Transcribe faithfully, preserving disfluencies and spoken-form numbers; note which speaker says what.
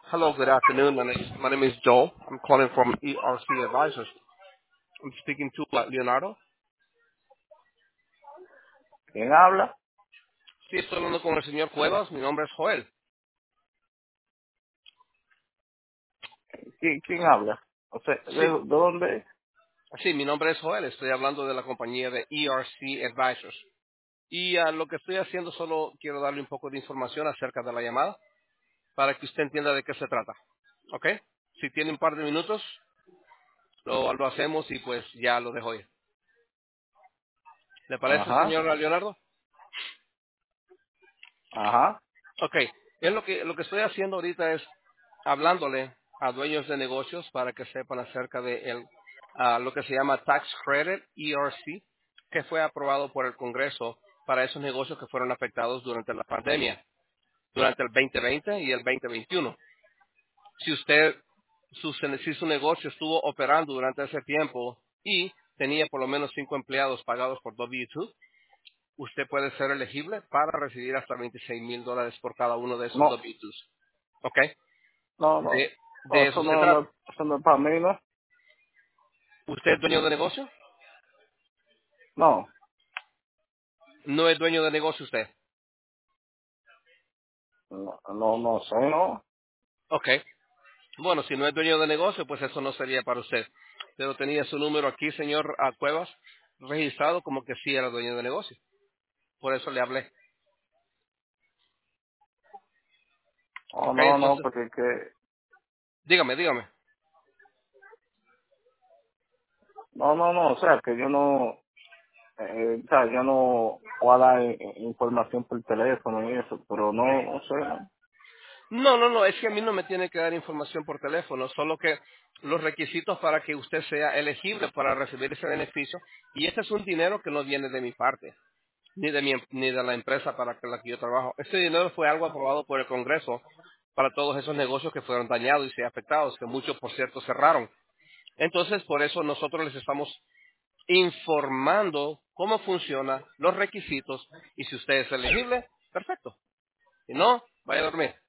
Speaker 1: Hello, good afternoon. My name, my name is Joel. I'm calling from E R C Advisors. I'm speaking to uh, Leonardo.
Speaker 2: ¿Quién habla?
Speaker 1: Sí, estoy hablando con el señor Cuevas. Mi nombre es Joel.
Speaker 2: ¿Quién, quién habla? O sea, ¿de,
Speaker 1: Sí,
Speaker 2: de dónde?
Speaker 1: sí, mi nombre es Joel. Estoy hablando de la compañía de E R C Advisors. Y ah, lo que estoy haciendo, solo quiero darle un poco de información acerca de la llamada para que usted entienda de qué se trata. ¿Ok? Si tiene un par de minutos, lo, lo hacemos y pues ya lo dejo ir. ¿Le parece,
Speaker 2: Ajá,
Speaker 1: señor Leonardo?
Speaker 2: ajá,
Speaker 1: Ok, es lo que lo que estoy haciendo ahorita es hablándole a dueños de negocios para que sepan acerca de el, ah, lo que se llama Tax Credit E R C, que fue aprobado por el Congreso para esos negocios que fueron afectados durante la pandemia, durante el veinte veinte y el veinte veintiuno. Si usted, su, si su negocio estuvo operando durante ese tiempo y tenía por lo menos cinco empleados pagados por W dos, usted puede ser elegible para recibir hasta veintiséis mil dólares por cada uno de esos
Speaker 2: no,
Speaker 1: W dos. ¿Ok?
Speaker 2: no, no,
Speaker 1: De,
Speaker 2: oh,
Speaker 1: de eso
Speaker 2: eso
Speaker 1: se
Speaker 2: no,
Speaker 1: trata.
Speaker 2: no, eso no es para mí, ¿no?
Speaker 1: ¿Usted es dueño de negocio?
Speaker 2: No,
Speaker 1: No es dueño de negocio usted.
Speaker 2: no, no, no sé, ¿no?
Speaker 1: Ok. Bueno, si no es dueño de negocio, pues eso no sería para usted. Pero tenía su número aquí, señor ah, Cuevas, registrado como que sí era dueño de negocio. Por eso le hablé.
Speaker 2: Oh,
Speaker 1: Ok,
Speaker 2: no, no,
Speaker 1: entonces,
Speaker 2: porque que,
Speaker 1: dígame, dígame.
Speaker 2: no, no, no, o sea, que yo no, eh, o sea, yo no voy a dar eh, información por teléfono y eso, pero no, no sé, ¿no?
Speaker 1: No, no, no, es que a mí no me tiene que dar información por teléfono, solo que los requisitos para que usted sea elegible para recibir ese beneficio, y este es un dinero que no viene de mi parte, ni de mi, em- ni de la empresa para que- la que yo trabajo. Este dinero fue algo aprobado por el Congreso para todos esos negocios que fueron dañados y se afectados, que muchos, por cierto, cerraron. Entonces, por eso nosotros les estamos informando cómo funciona, los requisitos, y si usted es elegible, perfecto. Si no, vaya a dormir.